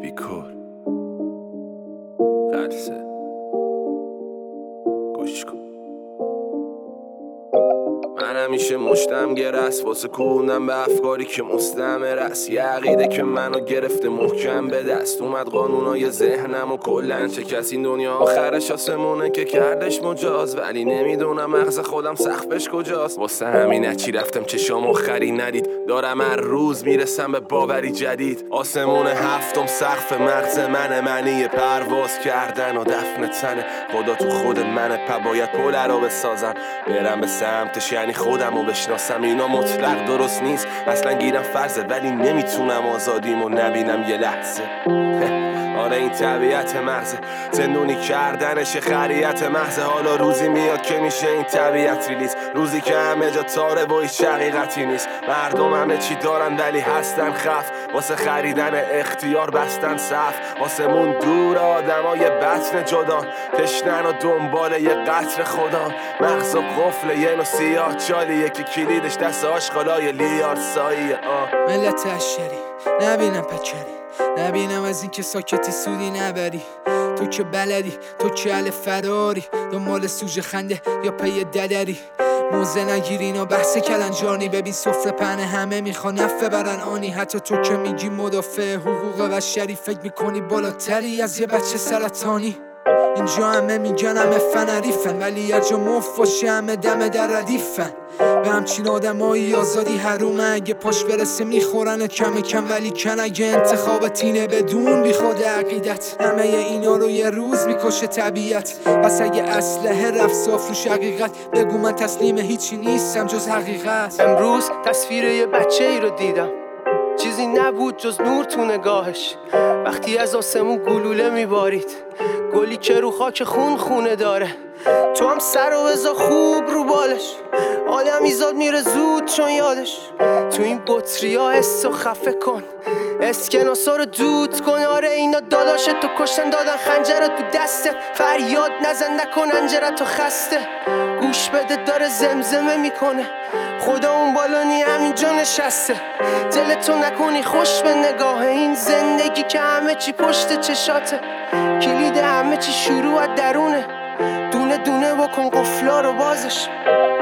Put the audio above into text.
بیکار خلصه گوش کن. من همیشه مشتم گرست واسه کوندم به افکاری که مستعمر است. یه عقیده که منو گرفته محکم به دست اومد قانونای ذهنم و کلن شکست. این دنیا آخرش آسمونه که کردش مجاز، ولی نمیدونم مغز خودم سقفش کجاست. واسه همین چی رفتم چشام آخری ندید، دارم هر روز میرسم به باوری جدید. آسمون هفتم سقف مغز منی پرواز کردن و دفن تنه. خدا تو خود منه باید پل رو بسازم برم به سمتش، یعنی خودم رو بشناسم. اینا مطلق درست نیست اصلا گیرم فرضه، ولی نمیتونم آزادیمو نبینم یه لحظه. آره این طبیعت مغزه، زندونی کردنش خریت محضه. حالا روزی میاد که میشه این طبیعت ریلیز، روزی که همه جا تاره و هیچ حقیقتی نیست. مردم همه چی دارن ولی هستن خف، واسه خریدن اختیار بستن صف. آسمون دور آدمای بطن جدان، تشنن و دنبال یه قطر خدا. مغز و قفل یه نو سیاه چالیه که کلیدش دست آشغالای لیار ساییه. ملت اشری نبینم پکری، نبینم از این که ساکتی سودی نبری. تو که بلدی، تو که اهل فراری، دنبال سوژه خنده یا پی ددری. موزه نگیری اینا بحث کلنجانی، ببین سفره پهنه همه میخوان نفه برن آنی. حتی تو که میگی مدافع حقوق بشری، فکر میکنی بالاتری از یه بچه سرطانی. اینجا همه میگن همه فنریفن، ولی هر جا مفت باشه همه دم در ردیفن. به همچین آدمایی آزادی حرومه، اگه پاش برسه میخورن کم کم، ولی کن اگه انتخابت اینه بدون بی خود عقیدت. همه اینا رو یه روز میکشه طبیعت، پس اگه اسلحه رفت صاف روش حقیقت، بگو من تسلیم هیچی نیستم جز حقیقت. امروز تصویر یه بچه ای رو دیدم، چیزی نبود جز نور تو نگاهش. وقتی از آسمون گلوله میبارید، گلی که رو خاک خونه داره. تو هم سر و بزا خوب رو بالش، آدم ایزاد میره زود چون یادش. تو این بطریا حس و خفه کن، اسکناسا رو دود کن. آره اینا داداشت تو کشتن دادن خنجرت تو دستت، فریاد نزن نکن انجرت تو خسته. گوش بده داره زمزمه میکنه، خدا اون بالانی همینجا نشسته. دلتو نکنی خوش به نگاه این زندگی که همه چی پشت چشاته. کلید همه چی شروع از درونه، دونه دونه بکن قفلا رو بازش.